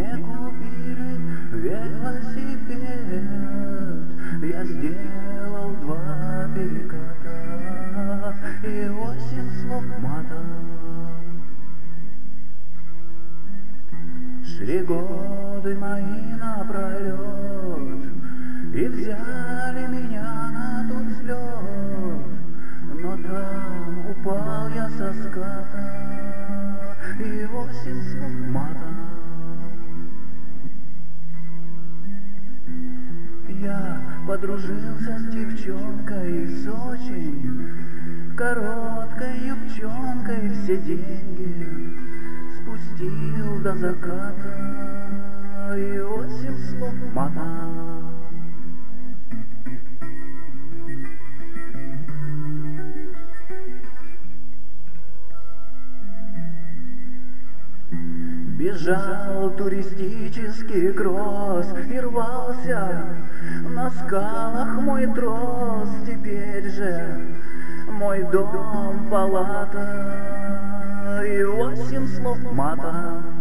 мне купили велосипед. Я сделал 2 переката и 8 слов матом. Шли годы мои напролет и взяли меня на тот взлет, но там упал я со ската и 8 слов матом. Я подружился с девчонкой с очень короткой юбчонкой, все деньги спустил до заката и 8 слов матом. Бежал туристический кросс и рвался на скалах мой трос. Теперь же мой дом палата и 8 слов матом.